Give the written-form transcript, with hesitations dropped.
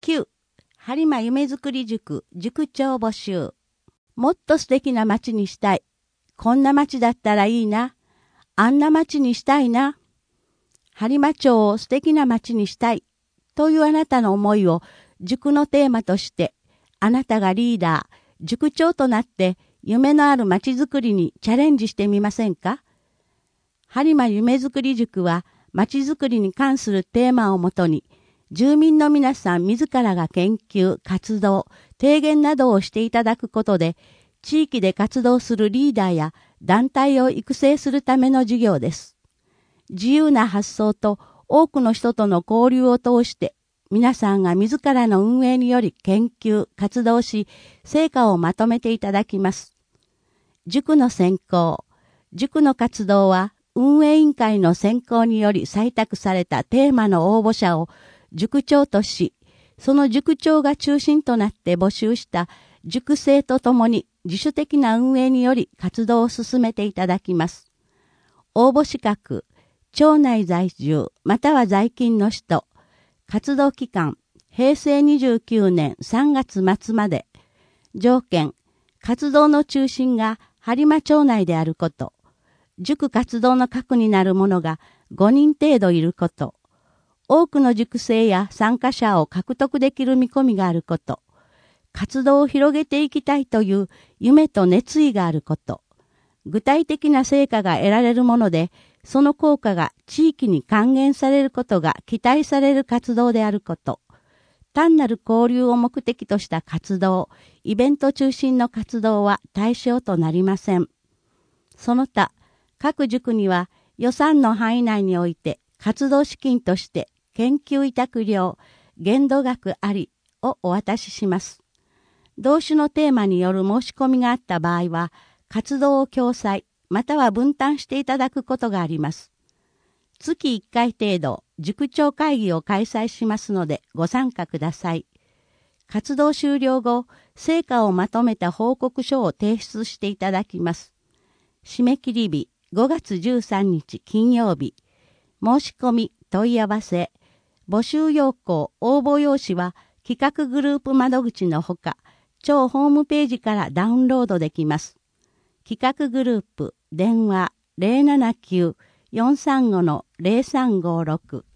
9、播磨夢づくり塾塾長募集。もっと素敵な街にしたい。こんな街だったらいいな。あんな街にしたいな。播磨町を素敵な街にしたい。というあなたの思いを塾のテーマとして、あなたがリーダー、塾長となって夢のある街づくりにチャレンジしてみませんか？播磨夢づくり塾は街づくりに関するテーマをもとに、住民の皆さん自らが研究、活動、提言などをしていただくことで、地域で活動するリーダーや団体を育成するための事業です。自由な発想と多くの人との交流を通して、皆さんが自らの運営により研究、活動し、成果をまとめていただきます。塾の選考。塾の活動は、運営委員会の選考により採択されたテーマの応募者を塾長とし、その塾長が中心となって募集した塾生とともに自主的な運営により活動を進めていただきます。応募資格、町内在住または在勤の人、活動期間、平成29年3月末まで、条件、活動の中心が播磨町内であること、塾活動の核になる者が5人程度いること、多くの塾生や参加者を獲得できる見込みがあること、活動を広げていきたいという夢と熱意があること、具体的な成果が得られるもので、その効果が地域に還元されることが期待される活動であること、単なる交流を目的とした活動、イベント中心の活動は対象となりません。その他、各塾には予算の範囲内において活動資金として研究委託料、限度額ありをお渡しします。同種のテーマによる申し込みがあった場合は、活動を共催、または分担していただくことがあります。月1回程度、塾長会議を開催しますのでご参加ください。活動終了後、成果をまとめた報告書を提出していただきます。締め切り日、5月13日金曜日。申し込み、問い合わせ、募集要項、応募用紙は企画グループ窓口のほか、町ホームページからダウンロードできます。企画グループ、電話 079-435-0356